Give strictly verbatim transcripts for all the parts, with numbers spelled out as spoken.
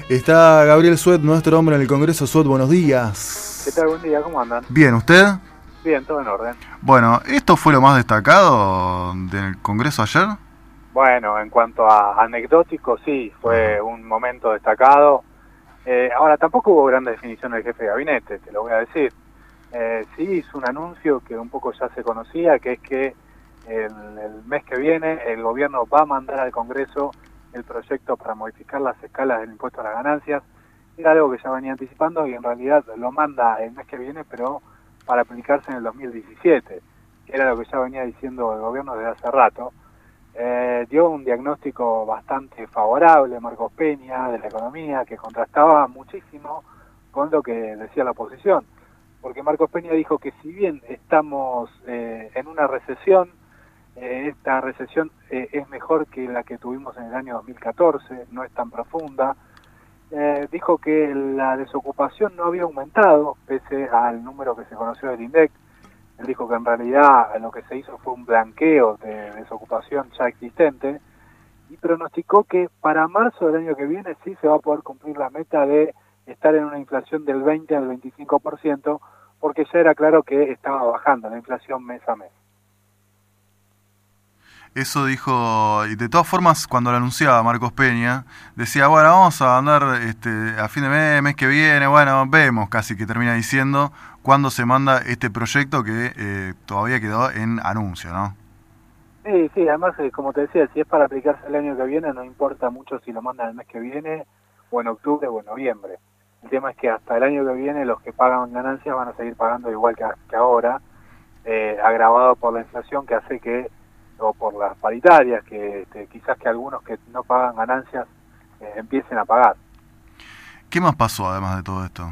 Está Gabriel Suet, nuestro hombre en el Congreso. Suet, buenos días. ¿Qué tal? Buen día, ¿cómo andan? Bien, ¿usted? Bien, todo en orden. Bueno, ¿esto fue lo más destacado del Congreso ayer? Bueno, en cuanto a anecdótico, sí, fue uh-huh. un momento destacado. Eh, ahora, tampoco hubo gran definición del jefe de gabinete, te lo voy a decir. Eh, sí hizo un anuncio que un poco ya se conocía, que es que el, el mes que viene el gobierno va a mandar al Congreso el proyecto para modificar las escalas del impuesto a las ganancias. Era algo que ya venía anticipando y en realidad lo manda el mes que viene, pero para aplicarse en el dos mil diecisiete, que era lo que ya venía diciendo el gobierno desde hace rato. Eh, dio un diagnóstico bastante favorable, Marcos Peña, de la economía, que contrastaba muchísimo con lo que decía la oposición. Porque Marcos Peña dijo que si bien estamos eh, en una recesión, eh, esta recesión eh, es mejor que la que tuvimos en el año dos mil catorce, no es tan profunda. Eh, dijo que la desocupación no había aumentado, pese al número que se conoció del INDEC. Él dijo que en realidad lo que se hizo fue un blanqueo de desocupación ya existente y pronosticó que para marzo del año que viene sí se va a poder cumplir la meta de estar en una inflación del veinte al veinticinco por ciento, porque ya era claro que estaba bajando la inflación mes a mes. Eso dijo, y de todas formas cuando lo anunciaba Marcos Peña, decía, bueno, vamos a andar este, a fin de mes, mes que viene, bueno, vemos casi que termina diciendo cuándo se manda este proyecto que eh, todavía quedó en anuncio, ¿no? Sí, sí, además, eh, como te decía, si es para aplicarse el año que viene, no importa mucho si lo mandan el mes que viene, o en octubre o en noviembre. El tema es que hasta el año que viene los que pagan ganancias van a seguir pagando igual que, que ahora, eh, agravado por la inflación que hace que, o por las paritarias, que este, quizás que algunos que no pagan ganancias eh, empiecen a pagar. ¿Qué más pasó además de todo esto?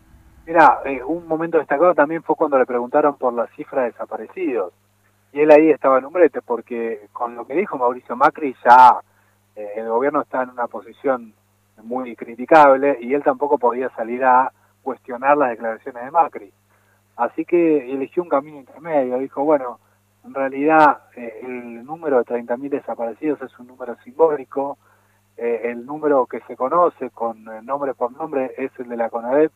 Mira, eh, un momento destacado también fue cuando le preguntaron por la cifra de desaparecidos. Y él ahí estaba en un brete, porque con lo que dijo Mauricio Macri ya eh, el gobierno está en una posición muy criticable y él tampoco podía salir a cuestionar las declaraciones de Macri. Así que eligió un camino intermedio, dijo, bueno, en realidad eh, el número de treinta mil desaparecidos es un número simbólico, eh, el número que se conoce con eh, nombre por nombre es el de la CONADEP,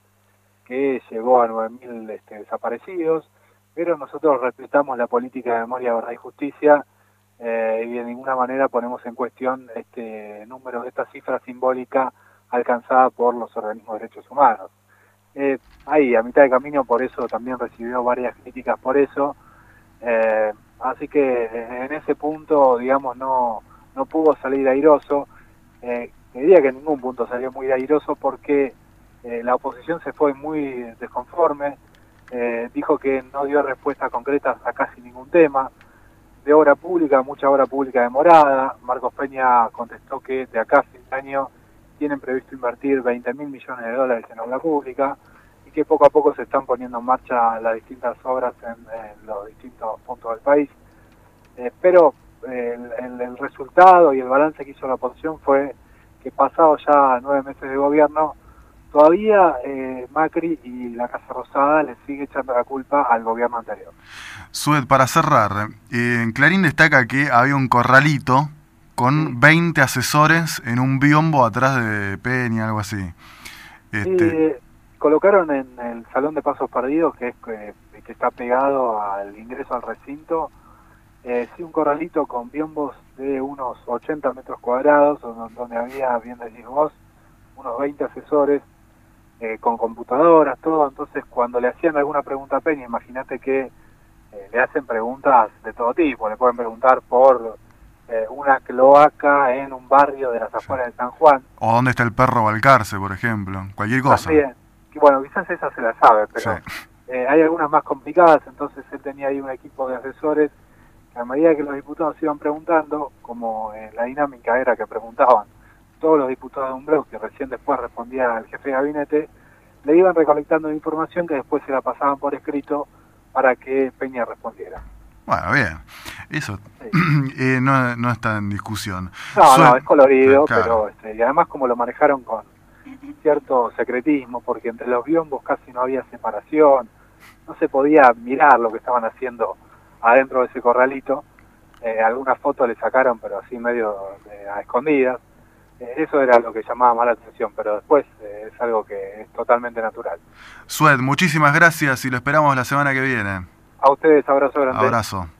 que llegó a nueve mil este, desaparecidos, pero nosotros respetamos la política de memoria, verdad y justicia, eh, y de ninguna manera ponemos en cuestión este número, esta cifra simbólica alcanzada por los organismos de derechos humanos. Eh, ahí, a mitad de camino, por eso también recibió varias críticas por eso, eh, así que en ese punto, digamos, no, no pudo salir airoso. Eh, diría que en ningún punto salió muy airoso porque eh, la oposición se fue muy desconforme, eh, dijo que no dio respuestas concretas a casi ningún tema. De obra pública, mucha obra pública demorada. Marcos Peña contestó que de acá a fin de año tienen previsto invertir veinte mil millones de dólares en obra pública y que poco a poco se están poniendo en marcha las distintas obras en, en los distintos puntos del país. Eh, pero eh, el, el, el resultado y el balance que hizo la oposición fue que pasado ya nueve meses de gobierno, todavía eh, Macri y la Casa Rosada le sigue echando la culpa al gobierno anterior. Suet, para cerrar, eh, Clarín destaca que había un corralito con sí. veinte asesores en un biombo atrás de Peña, algo así. Este... Eh, colocaron en el Salón de Pasos Perdidos, que es que, que está pegado al ingreso al recinto, eh, sí, un corralito con biombos de unos ochenta metros cuadrados, donde había, bien decís vos, unos veinte asesores, eh, con computadoras, todo. Entonces, cuando le hacían alguna pregunta a Peña, imagínate que eh, le hacen preguntas de todo tipo. Le pueden preguntar por eh, una cloaca en un barrio de las afueras de San Juan. O dónde está el perro Balcarce, por ejemplo. Cualquier cosa. También. Que, bueno, quizás esa se la sabe, pero sí. eh, hay algunas más complicadas. Entonces, él tenía ahí un equipo de asesores que a medida que los diputados iban preguntando, como eh, la dinámica era que preguntaban todos los diputados de un bloque, que recién después respondía al jefe de gabinete, le iban recolectando información que después se la pasaban por escrito para que Peña respondiera. Bueno, bien. Eso sí. eh, no, no está en discusión. No, Suel... no, es colorido, claro. pero este, y además como lo manejaron con cierto secretismo, porque entre los biombos casi no había separación, no se podía mirar lo que estaban haciendo adentro de ese corralito. Eh, algunas fotos le sacaron, pero así medio de, a escondidas. Eh, eso era lo que llamaba más la atención, pero después eh, es algo que es totalmente natural. Sued, muchísimas gracias y lo esperamos la semana que viene. A ustedes, abrazo grande. Abrazo.